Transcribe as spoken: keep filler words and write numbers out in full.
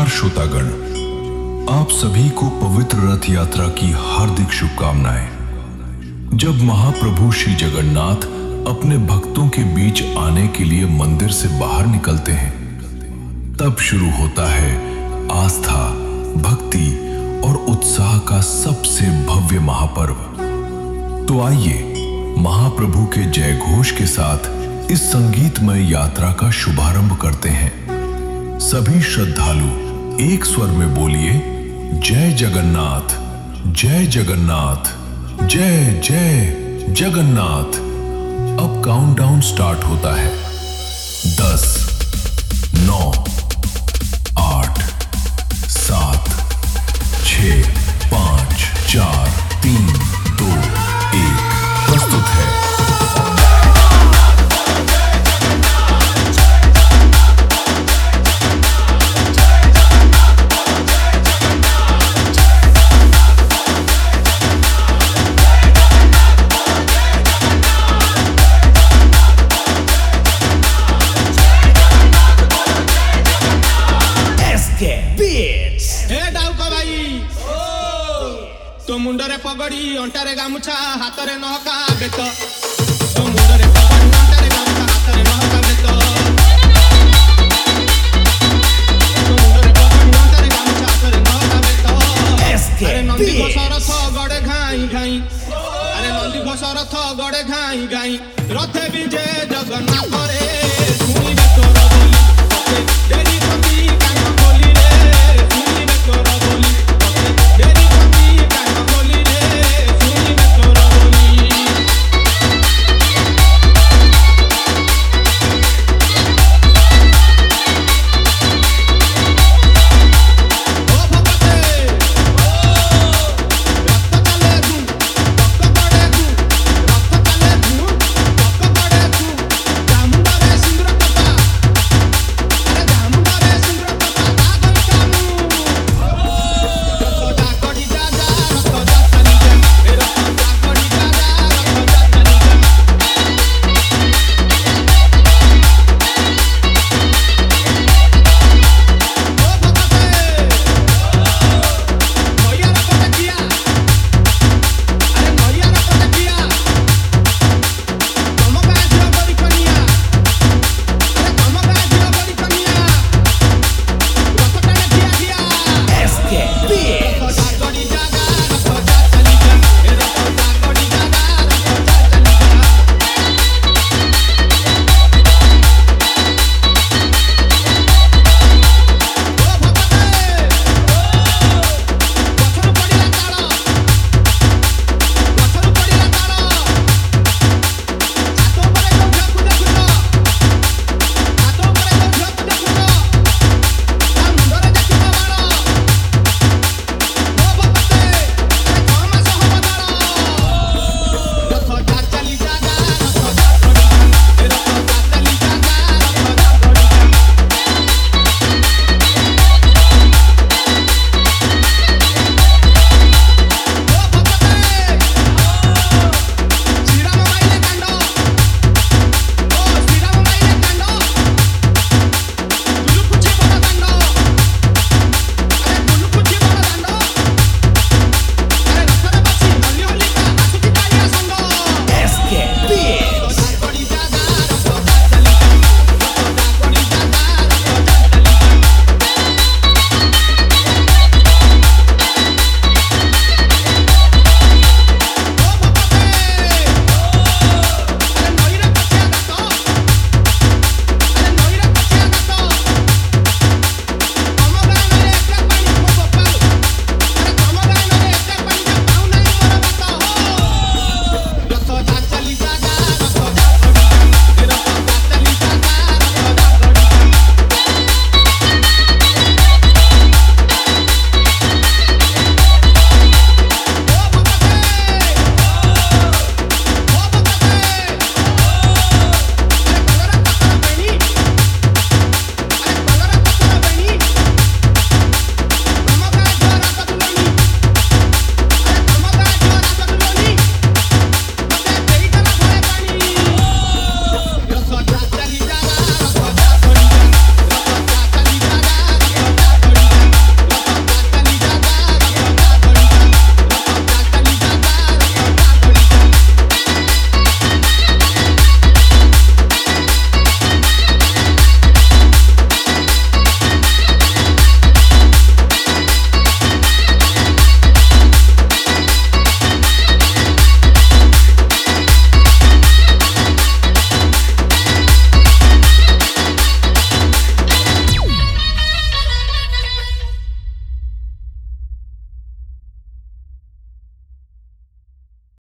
नमस्कार श्रोतागण, आप सभी को पवित्र रथ यात्रा की हार्दिक शुभकामनाएं। जब महाप्रभु श्री जगन्नाथ अपने भक्तों के बीच आने के लिए मंदिर से बाहर निकलते हैं, तब शुरू होता है आस्था, भक्ति और उत्साह का सबसे भव्य महापर्व। तो आइए महाप्रभु के जय घोष के साथ इस संगीतमय यात्रा का शुभारंभ करते हैं। सभी श्रद्धालु एक स्वर में बोलिए, जय जगन्नाथ, जय जगन्नाथ, जय जय जगन्नाथ। अब काउंटडाउन स्टार्ट होता है। दस, नौ, आठ, सात, छह, पांच, चार, तीन, दो, एक। प्रस्तुत है। तो मुंडरे पगड़ी अंटारे गामुछा हातरे नहका बेत तो मुंडरे पगड़ी अंटारे गामुछा हातरे नहका बेत तो मुंडरे पगड़ी अंटारे गामुछा हातरे नहका बेत। अरे नंदी घोषरथ गड़े घाई घाई, अरे नंदी घोषरथ गड़े घाई घाई, रथे विजय जगन्नाथ रे।